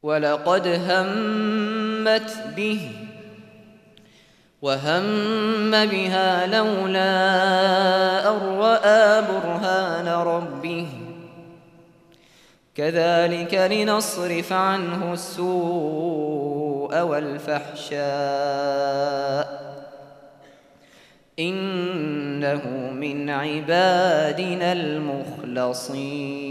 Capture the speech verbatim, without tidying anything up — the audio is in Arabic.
ولقد همت به وهم بها لولا أن رأى برهان ربه كذلك لنصرف عنه السوء والفحشاء إنه من عبادنا المخلصين.